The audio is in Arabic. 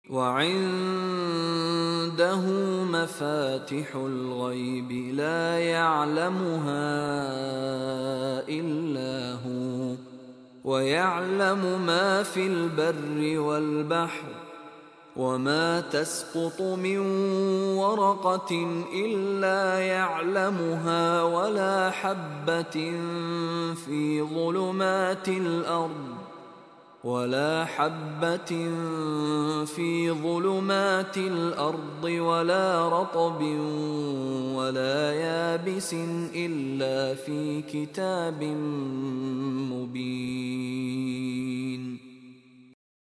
وعنده مفاتح الغيب لا يعلمها إلا هو، ويعلم ما في البر والبحر، وما تسقط من ورقة إلا يعلمها، ولا حبة في ظلمات الأرض ولا رطب ولا يابس إلا في كتاب مبين.